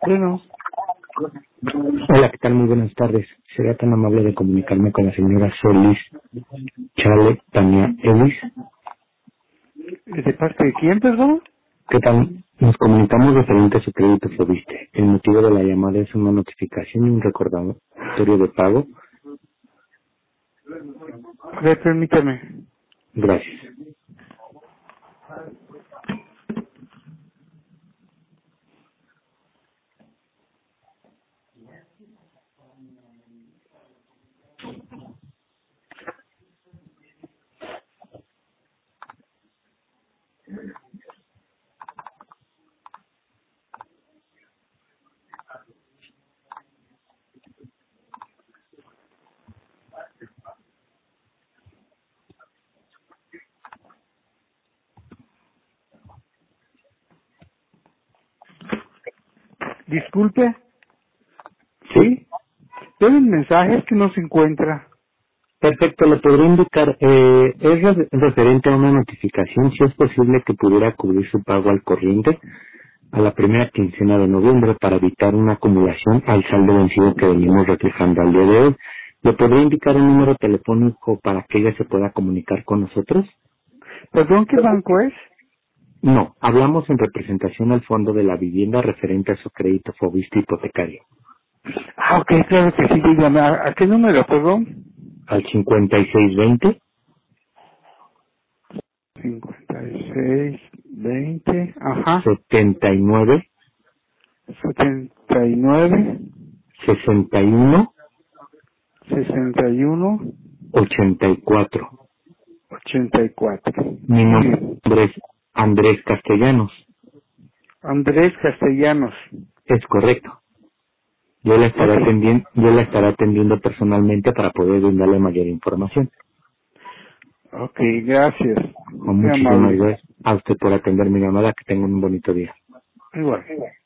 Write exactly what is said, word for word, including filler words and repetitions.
Bueno, Hola, ¿qué tal? Muy buenas tardes. ¿Sería tan amable de comunicarme con la señora Solís Chale Tania Ellis? ¿de parte de quién, perdón? ¿Qué tal? Nos comunicamos referente a su crédito Fobiste. El motivo de la llamada es una notificación y un recordatorio de pago. A ver, permítame. Gracias. Disculpe, ¿Sí? tiene un mensaje que no se encuentra. Perfecto, le podría indicar, eh, es re- referente a una notificación, si es posible que pudiera cubrir su pago al corriente a la primera quincena de noviembre para evitar una acumulación al saldo vencido que venimos reflejando al día de hoy. ¿Le podría indicar un número telefónico para que ella se pueda comunicar con nosotros? ¿Perdón, qué banco es? No, hablamos en representación al Fondo de la Vivienda referente a su crédito Fobiste hipotecario. Ah, ok, claro que sí, dígame. ¿A, a qué número, perdón? Al cincuenta y seis veinte, cincuenta y seis, veinte, ajá, setenta y nueve, setenta y nueve, sesenta y uno, sesenta y uno, ochenta y cuatro. ochenta y cuatro. Mi Muy nombre bien. es Andrés Castellanos. Andrés Castellanos. Es correcto. Yo la estaré Ok, atendiendo, yo la estaré atendiendo personalmente para poder brindarle mayor información. ok, gracias. Con Muy muchísimas amable. gracias a usted por atender mi llamada. Que tenga un bonito día. Igual.